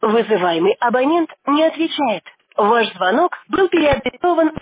Вызываемый абонент не отвечает. Ваш звонок был переадресован